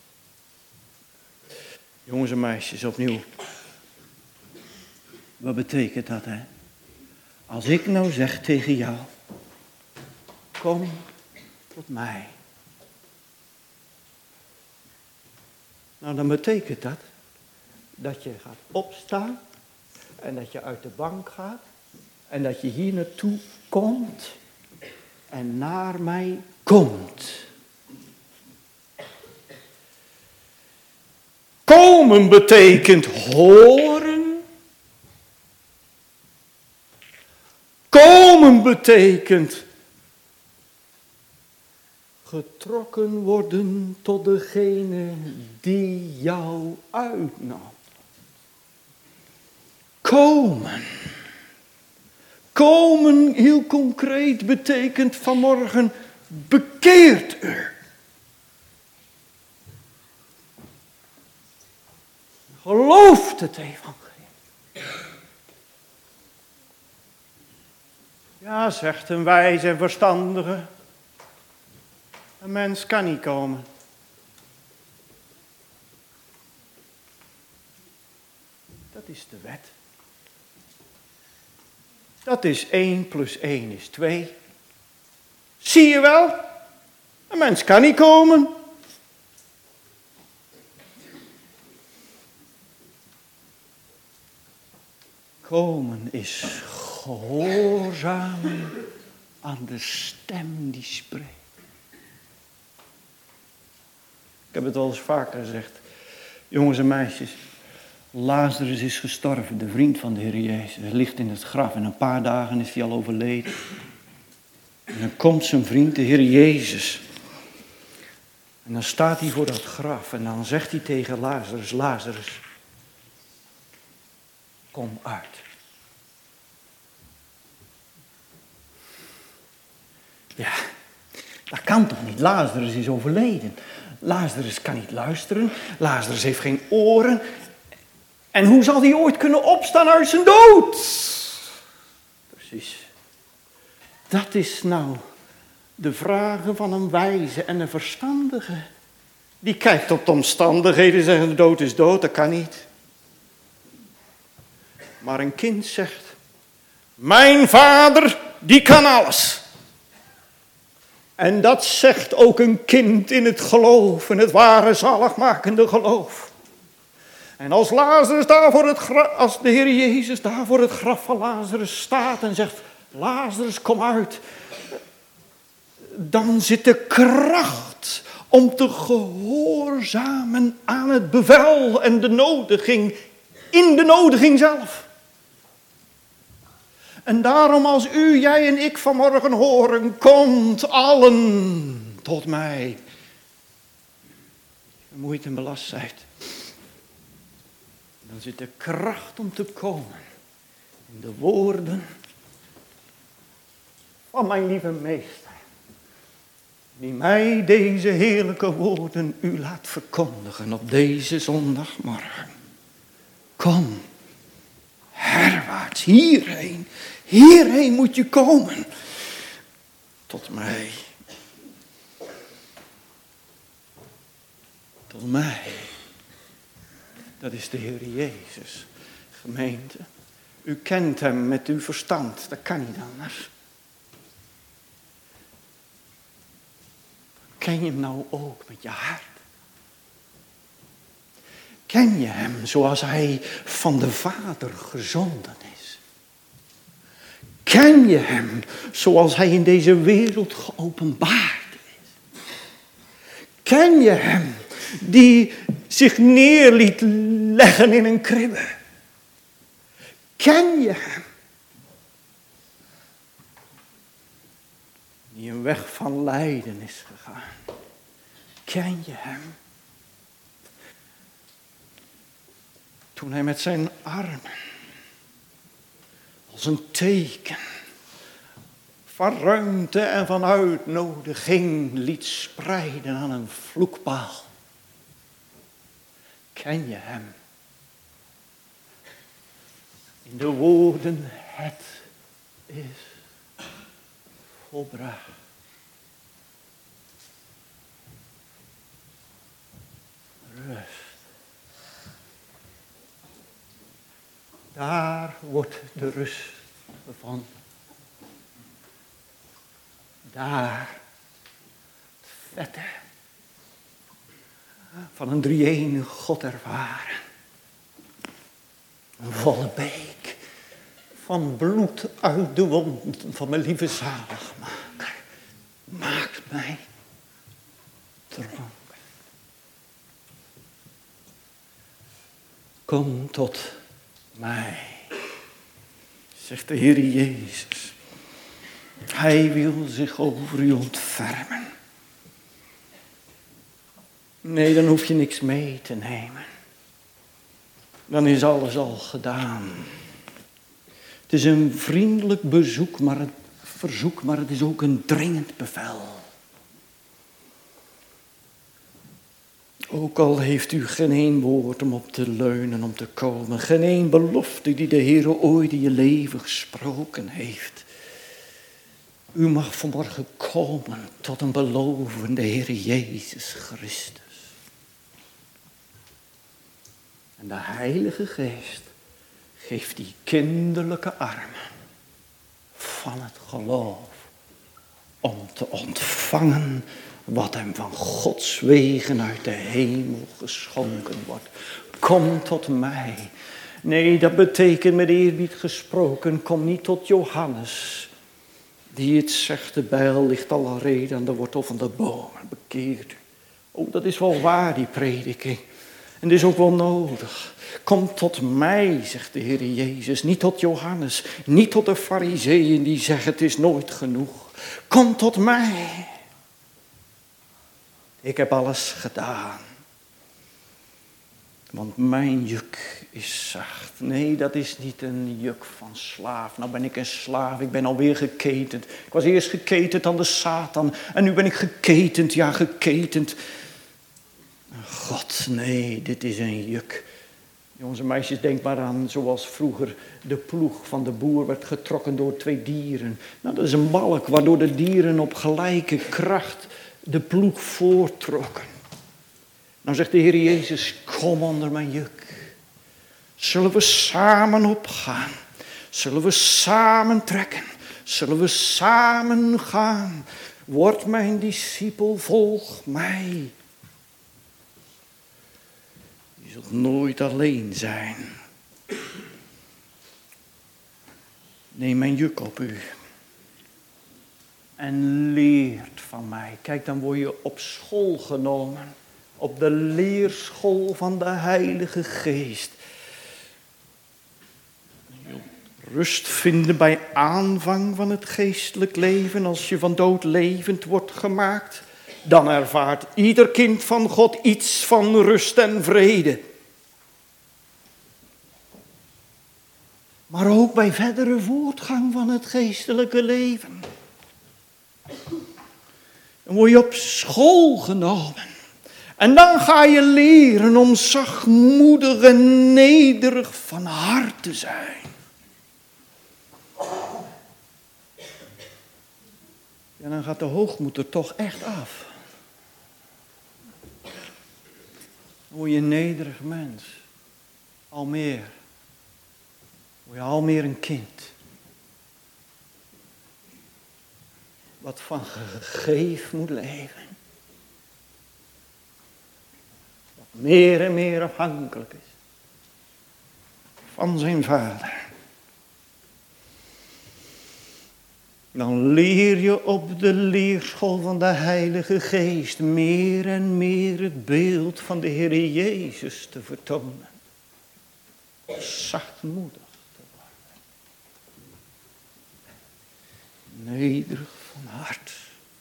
Jongens en meisjes, opnieuw. Wat betekent dat, hè? Als ik nou zeg tegen jou, kom tot mij. Nou, dan betekent dat je gaat opstaan en dat je uit de bank gaat en dat je hier naartoe komt en naar mij komt. Komen betekent horen. Komen betekent getrokken worden tot degene die jou uitnam. Komen. Komen, heel concreet, betekent vanmorgen bekeert u. Gelooft het evangelie. Ja, zegt een wijze en verstandige. Een mens kan niet komen. Dat is de wet. Dat is 1 + 1 is 2. Zie je wel? Een mens kan niet komen. Komen is gehoorzamen aan de stem die spreekt. Ik heb het al eens vaker gezegd. Jongens en meisjes. Lazarus is gestorven, de vriend van de Heer Jezus. Hij ligt in het graf en een paar dagen is hij al overleden. En dan komt zijn vriend, de Heer Jezus. En dan staat hij voor dat graf en dan zegt hij tegen Lazarus, Lazarus, kom uit. Ja, dat kan toch niet? Lazarus is overleden. Lazarus kan niet luisteren. Lazarus heeft geen oren. En hoe zal hij ooit kunnen opstaan uit zijn dood? Precies. Dat is nou de vragen van een wijze en een verstandige. Die kijkt op de omstandigheden en zegt, de dood is dood, dat kan niet. Maar een kind zegt, mijn vader, die kan alles. En dat zegt ook een kind in het geloof, in het ware zaligmakende geloof. En als Lazarus daar voor het graf, als de Heer Jezus daar voor het graf van Lazarus staat en zegt, Lazarus, kom uit. Dan zit de kracht om te gehoorzamen aan het bevel en de nodiging, in de nodiging zelf. En daarom als u, jij en ik vanmorgen horen, komt allen tot mij. Vermoeid en belast zijt. Dan zit de kracht om te komen in de woorden van mijn lieve meester. Die mij deze heerlijke woorden u laat verkondigen op deze zondagmorgen. Kom, herwaarts, hierheen. Hierheen moet je komen. Tot mij. Tot mij. Dat is de Heer Jezus. Gemeente. U kent hem met uw verstand. Dat kan niet anders. Ken je hem nou ook met je hart? Ken je hem zoals hij van de Vader gezonden is? Ken je hem zoals hij in deze wereld geopenbaard is? Ken je hem die zich neer liet leggen in een kribbe? Ken je hem die een weg van lijden is gegaan? Ken je hem? Toen hij met zijn armen als een teken van ruimte en van uitnodiging liet spreiden aan een vloekpaal. Ken je hem? In de woorden, het is volbracht. Rust. Daar wordt de rust gevonden. Daar het vette van een drie-enige God ervaren. Een volle beek van bloed uit de wonden van mijn lieve zaligmaker. Maakt mij dronken. Kom tot mij, zegt de Heer Jezus. Hij wil zich over u ontfermen. Nee, dan hoef je niks mee te nemen. Dan is alles al gedaan. Het is een vriendelijk verzoek, maar het is ook een dringend bevel. Ook al heeft u geen één woord om op te leunen, om te komen. Geen één belofte die de Heer ooit in je leven gesproken heeft. U mag vanmorgen komen tot een belovende Heer Jezus Christus. En de Heilige Geest geeft die kinderlijke armen van het geloof om te ontvangen wat hem van Gods wegen uit de hemel geschonken wordt. Kom tot mij. Nee, dat betekent met eerbied gesproken, kom niet tot Johannes, die het zegt, de bijl ligt al reden aan de wortel van de boom. Bekeert u. Oh, dat is wel waar, die prediking. En dat is ook wel nodig. Kom tot mij, zegt de Heer Jezus. Niet tot Johannes. Niet tot de Farizeeën die zeggen het is nooit genoeg. Kom tot mij. Ik heb alles gedaan. Want mijn juk is zacht. Nee, dat is niet een juk van slaaf. Nou ben ik een slaaf, ik ben alweer geketend. Ik was eerst geketend aan de Satan. En nu ben ik geketend, ja geketend. God, nee, dit is een juk. Jongens en meisjes, denk maar aan zoals vroeger de ploeg van de boer werd getrokken door 2 dieren. Nou, dat is een balk waardoor de dieren op gelijke kracht de ploeg voorttrokken. Nou zegt de Heer Jezus, kom onder mijn juk. Zullen we samen opgaan? Zullen we samen trekken? Zullen we samen gaan? Word mijn discipel, volg mij. Je zult nooit alleen zijn. Neem mijn juk op u. En leert van mij. Kijk, dan word je op school genomen. Op de leerschool van de Heilige Geest. Je zult rust vinden bij aanvang van het geestelijk leven. Als je van dood levend wordt gemaakt. Dan ervaart ieder kind van God iets van rust en vrede. Maar ook bij verdere voortgang van het geestelijke leven. Dan word je op school genomen. En dan ga je leren om zachtmoedig en nederig van hart te zijn. En dan gaat de hoogmoed er toch echt af. Dan word je een nederig mens. Al meer. Word je al meer een kind. Wat van gegeven moet leven. Wat meer en meer afhankelijk is. Van zijn vader. Dan leer je op de leerschool van de Heilige Geest meer en meer het beeld van de Heer Jezus te vertonen. Zachtmoedig te worden. Nederig van hart.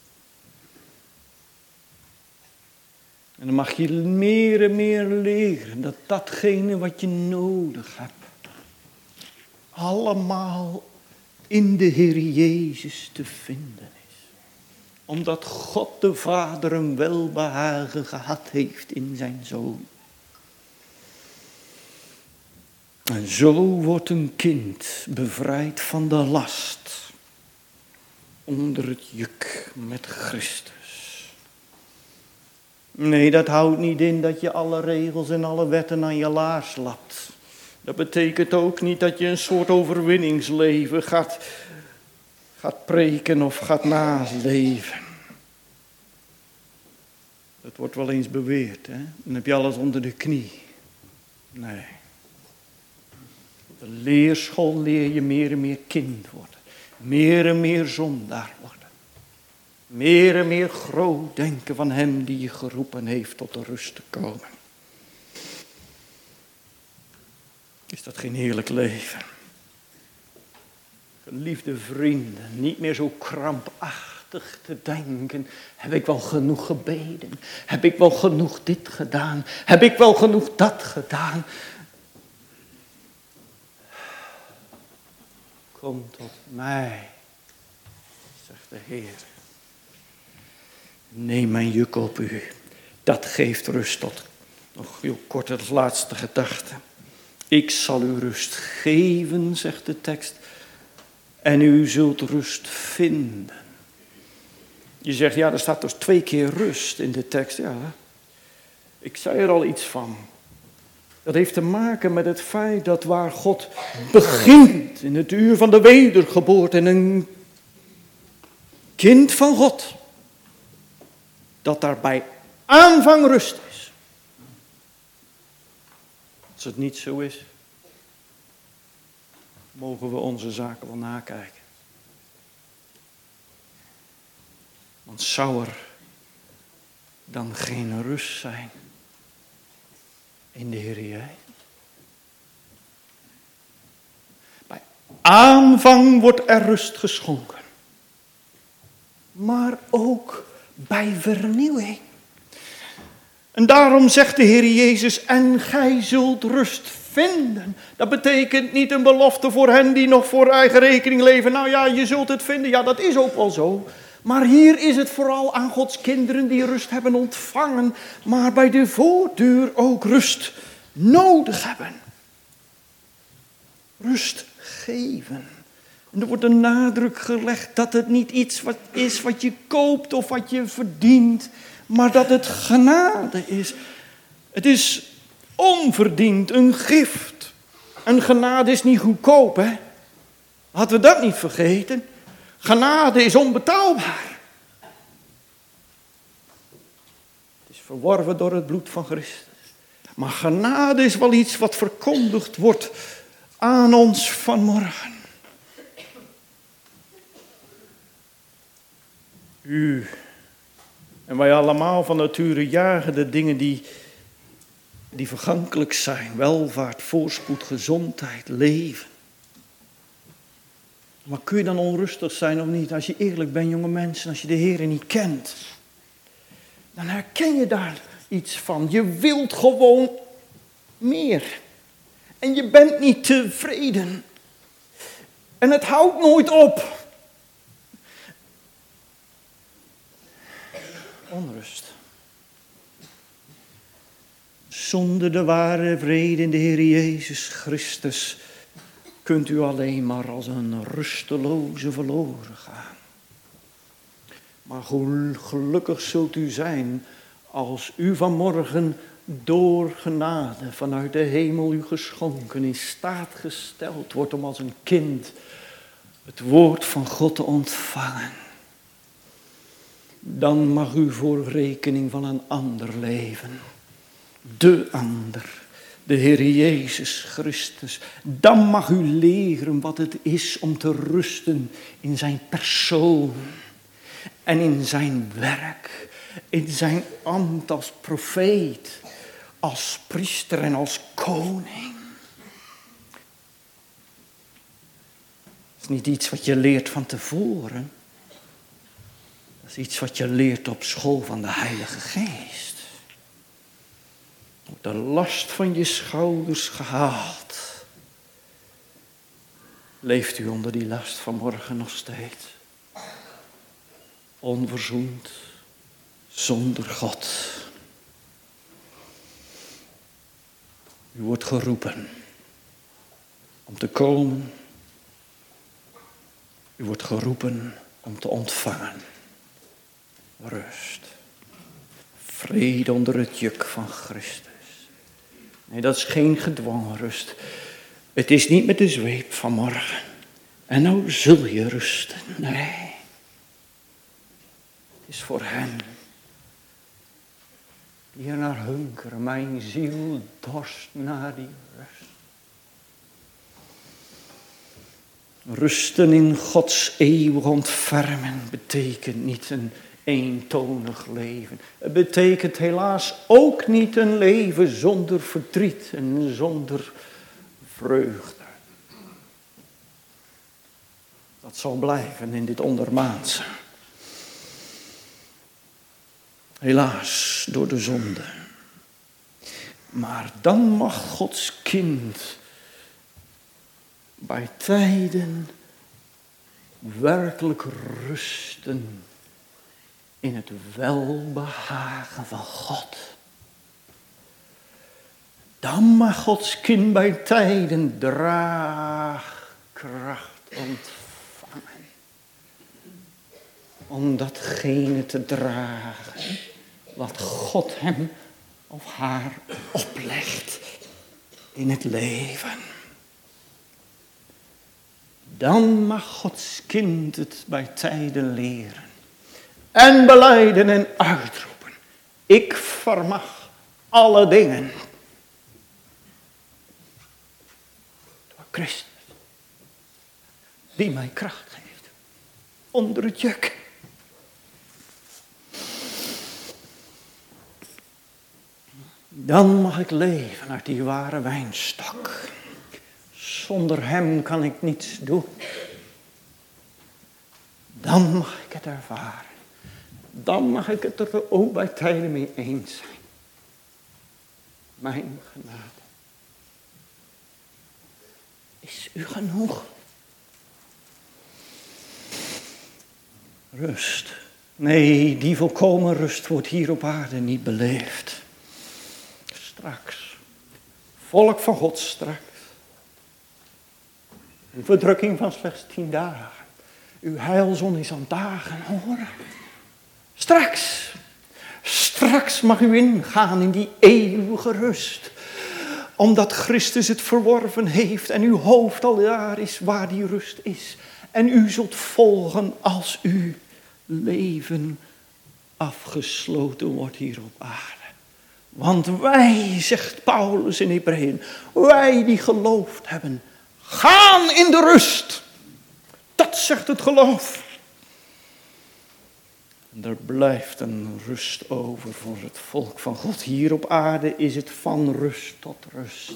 En dan mag je meer en meer leren dat datgene wat je nodig hebt, allemaal in de Heer Jezus te vinden is. Omdat God de Vader een welbehagen gehad heeft in zijn Zoon. En zo wordt een kind bevrijd van de last onder het juk met Christus. Nee, dat houdt niet in dat je alle regels en alle wetten aan je laars lapt. Dat betekent ook niet dat je een soort overwinningsleven gaat preken of gaat naleven. Dat wordt wel eens beweerd, hè? Dan heb je alles onder de knie. Nee. Op de leerschool leer je meer en meer kind worden. Meer en meer zondaar worden. Meer en meer groot denken van hem die je geroepen heeft tot de rust te komen. Is dat geen heerlijk leven? Geliefde vrienden, niet meer zo krampachtig te denken. Heb ik wel genoeg gebeden? Heb ik wel genoeg dit gedaan? Heb ik wel genoeg dat gedaan? Kom tot mij, zegt de Heer. Neem mijn juk op u. Dat geeft rust tot. Nog heel kort het laatste gedachte. Ik zal u rust geven, zegt de tekst. En u zult rust vinden. Je zegt, ja, er staat dus 2 keer rust in de tekst. Ja, ik zei er al iets van. Dat heeft te maken met het feit dat waar God begint in het uur van de wedergeboorte en een kind van God, dat daar bij aanvang rust is. Als het niet zo is, mogen we onze zaken wel nakijken. Want zou er dan geen rust zijn in de Heer Jezus? Bij aanvang wordt er rust geschonken. Maar ook bij vernieuwing. En daarom zegt de Heer Jezus, en gij zult rust vinden. Dat betekent niet een belofte voor hen die nog voor eigen rekening leven. Nou ja, je zult het vinden. Ja, dat is ook wel zo. Maar hier is het vooral aan Gods kinderen die rust hebben ontvangen, maar bij de voordeur ook rust nodig hebben. Rust geven. En er wordt een nadruk gelegd dat het niet iets is wat je koopt of wat je verdient, maar dat het genade is. Het is onverdiend, een gift. En genade is niet goedkoop, hè? Hadden we dat niet vergeten? Genade is onbetaalbaar. Het is verworven door het bloed van Christus. Maar genade is wel iets wat verkondigd wordt aan ons vanmorgen. U en wij allemaal van nature jagen de dingen die vergankelijk zijn. Welvaart, voorspoed, gezondheid, leven. Maar kun je dan onrustig zijn of niet? Als je eerlijk bent, jonge mensen, als je de Heer niet kent. Dan herken je daar iets van. Je wilt gewoon meer. En je bent niet tevreden. En het houdt nooit op. Onrust. Zonder de ware vrede in de Heer Jezus Christus kunt u alleen maar als een rusteloze verloren gaan. Maar hoe gelukkig zult u zijn als u vanmorgen door genade vanuit de hemel u geschonken in staat gesteld wordt om als een kind het woord van God te ontvangen. Dan mag u voor rekening van een ander leven. De ander. de Heer Jezus Christus. Dan mag u leren wat het is om te rusten in zijn persoon en in zijn werk, in zijn ambt als profeet, als priester en als koning. Het is niet iets wat je leert van tevoren. Dat is iets wat je leert op school van de Heilige Geest. De last van je schouders gehaald. Leeft u onder die last vanmorgen nog steeds? Onverzoend, zonder God. U wordt geroepen om te komen. U wordt geroepen om te ontvangen. Rust. Vrede onder het juk van Christus. Nee, dat is geen gedwongen rust. Het is niet met de zweep van morgen. En nou zul je rusten. Nee. Het is voor hen die er naar hunkeren. Mijn ziel dorst naar die rust. Rusten in Gods eeuwig ontfermen betekent niet een eentonig leven. Het betekent helaas ook niet een leven zonder verdriet en zonder vreugde. Dat zal blijven in dit ondermaanse. Helaas door de zonde. Maar dan mag Gods kind bij tijden werkelijk rusten in het welbehagen van God. Dan mag Gods kind bij tijden draagkracht ontvangen. Om datgene te dragen wat God hem of haar oplegt in het leven. Dan mag Gods kind het bij tijden leren. En belijden en uitroepen. Ik vermag alle dingen. Door Christus. Die mij kracht geeft. Onder het juk. Dan mag ik leven uit die ware wijnstok. Zonder hem kan ik niets doen. Dan mag ik het ervaren. Dan mag ik het er ook bij tijden mee eens zijn. Mijn genade is u genoeg. Rust. Nee, die volkomen rust wordt hier op aarde niet beleefd. Straks. Volk van God straks. Een verdrukking van slechts 10 dagen. Uw heilzon is aan dagen horen. Straks mag u ingaan in die eeuwige rust. Omdat Christus het verworven heeft en uw hoofd al daar is waar die rust is. En u zult volgen als uw leven afgesloten wordt hier op aarde. Want wij, zegt Paulus in Hebreeën, wij die geloofd hebben, gaan in de rust. Dat zegt het geloof. En er blijft een rust over voor het volk van God. Hier op aarde is het van rust tot rust.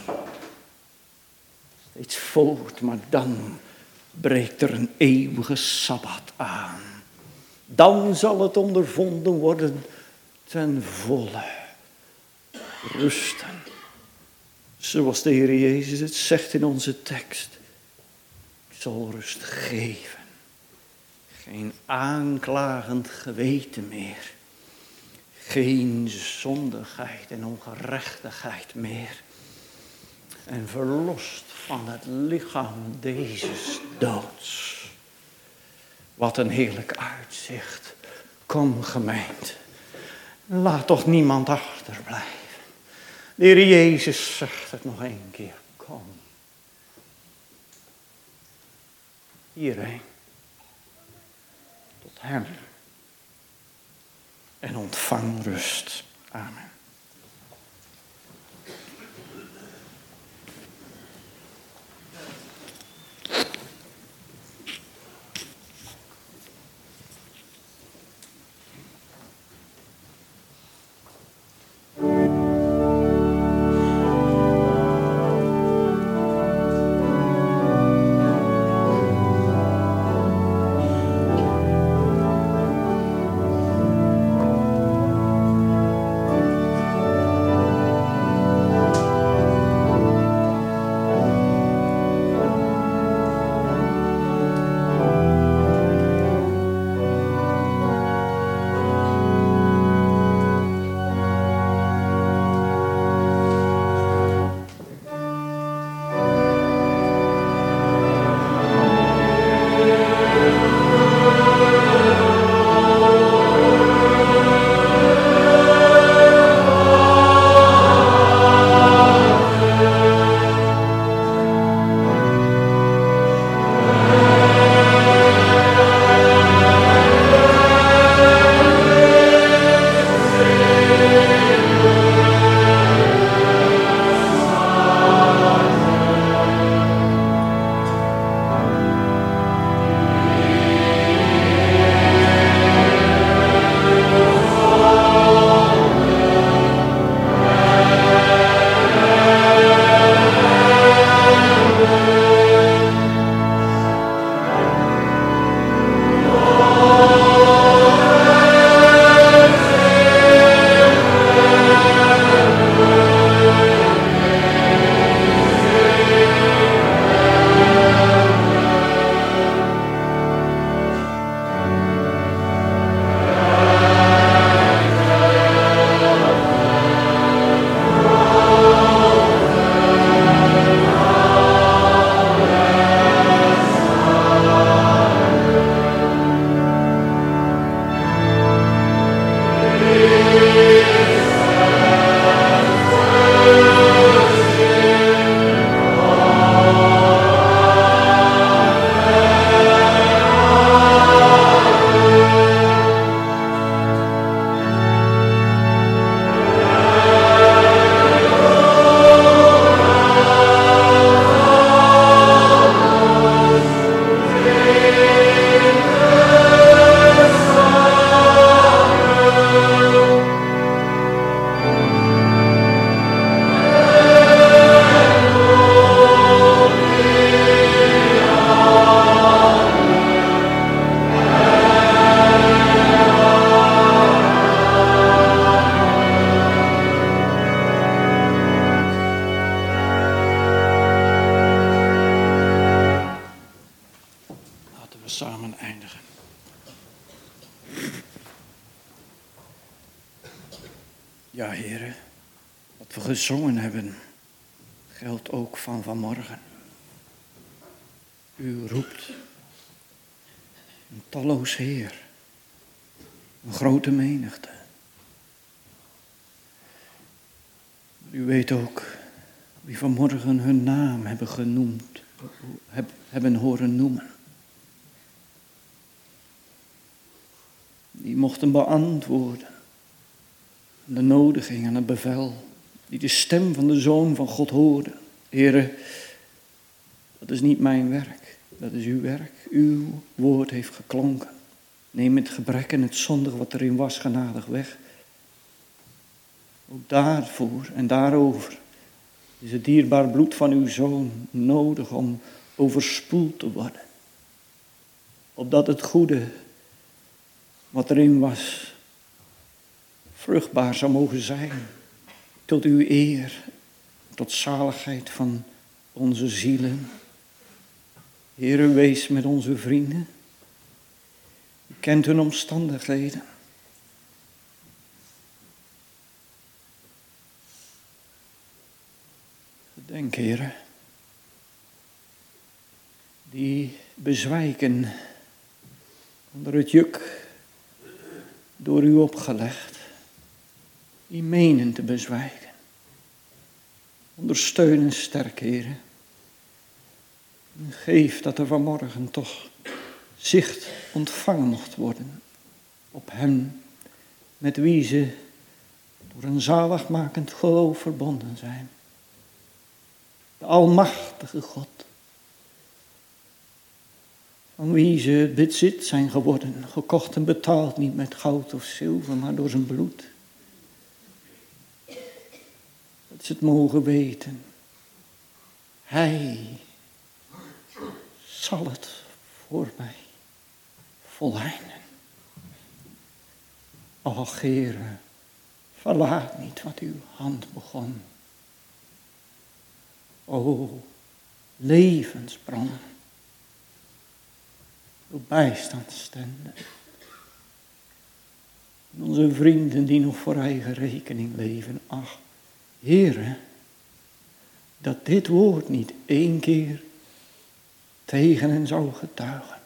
Steeds voort, maar dan breekt er een eeuwige sabbat aan. Dan zal het ondervonden worden ten volle. Rusten. Zoals de Heer Jezus het zegt in onze tekst. Ik zal rust geven. Geen aanklagend geweten meer. Geen zondigheid en ongerechtigheid meer. En verlost van het lichaam Dezes doods. Wat een heerlijk uitzicht. Kom gemeente. Laat toch niemand achterblijven. De Heer Jezus zegt het nog 1 keer. Kom. Hierheen. Tot hem. En ontvang rust. Amen. Ja, heren, wat we gezongen hebben, geldt ook van vanmorgen. U roept een talloos Heer, een grote menigte. U weet ook wie vanmorgen hun naam hebben genoemd, hebben horen noemen. Die mochten beantwoorden aan de nodiging, aan het bevel, die de stem van de Zoon van God hoorden. Heere, dat is niet mijn werk, dat is uw werk. Uw woord heeft geklonken. Neem het gebrek en het zondige wat erin was genadig weg. Ook daarvoor en daarover is het dierbaar bloed van uw Zoon nodig om overspoeld te worden. Opdat het goede wat erin was vruchtbaar zou mogen zijn. Tot uw eer, tot zaligheid van onze zielen. Heere, wees met onze vrienden. U kent hun omstandigheden. Gedenk, Heere, die bezwijken onder het juk door u opgelegd, die menen te bezwijken. Ondersteun en sterk, Heere. En geef dat er vanmorgen toch zicht ontvangen mocht worden op hem met wie ze door een zaligmakend geloof verbonden zijn. De almachtige God, van wie ze het bezit zijn geworden, gekocht en betaald niet met goud of zilver, maar door zijn bloed. Dat ze het mogen weten. Hij zal het voor mij volleinden. Och, Heere, verlaat niet wat uw hand begon. O, levensbron, uw bijstandstende. En onze vrienden die nog voor eigen rekening leven. Ach, Heere, dat dit woord niet 1 keer tegen hen zou getuigen.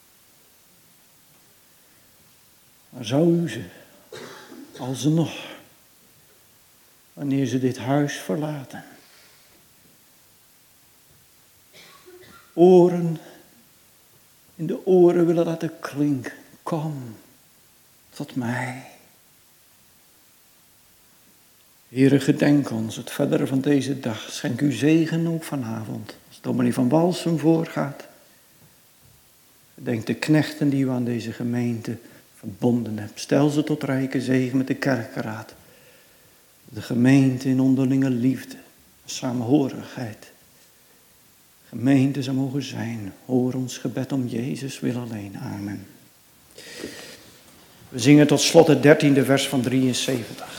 Maar zou u ze alsnog, wanneer ze dit huis verlaten, oren in de oren willen laten klinken. Kom tot mij. Heere, gedenk ons het verdere van deze dag. Schenk uw zegen ook vanavond. Als dominee van Walsum voorgaat. Gedenk de knechten die u aan deze gemeente verbonden hebt. Stel ze tot rijke zegen met de kerkenraad. De gemeente in onderlinge liefde, samenhorigheid. Gemeente zou mogen zijn. Hoor ons gebed om Jezus wil alleen. Amen. We zingen tot slot het 13e vers van 73.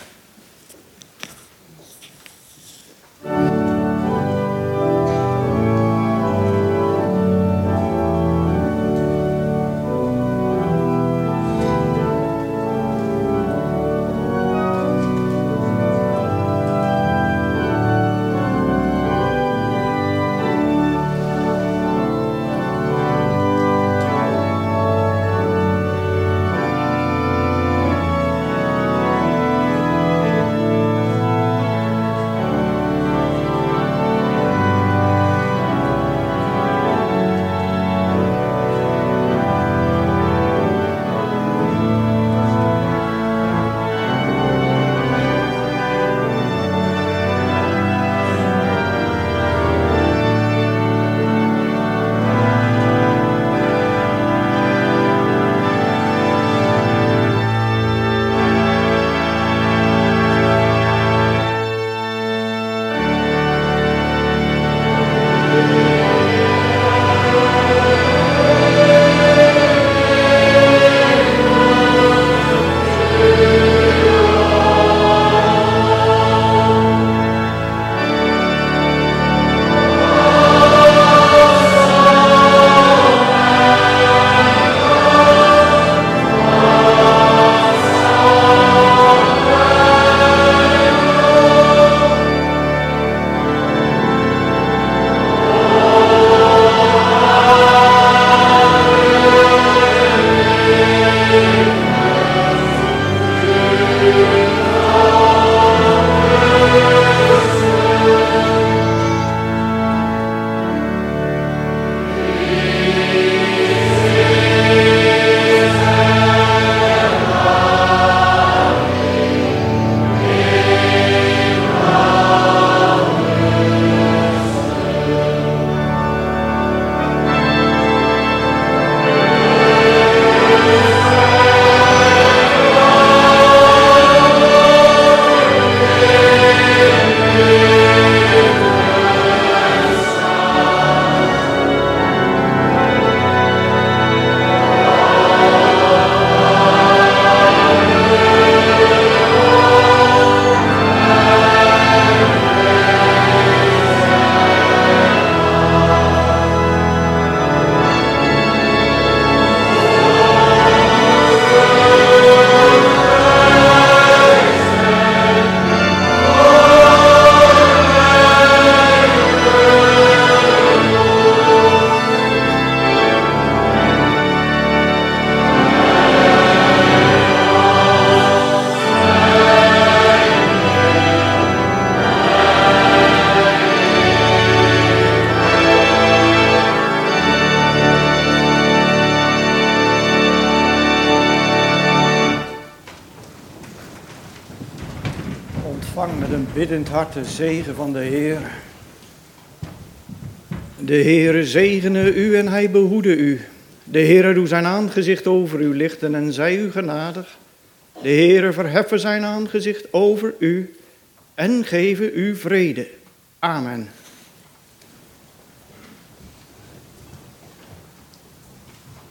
biddend hart de zegen van de Heer. De Heere zegene u en hij behoede u. De Heere doe zijn aangezicht over u lichten en zij u genadig. De Heere verheffen zijn aangezicht over u en geven u vrede. Amen.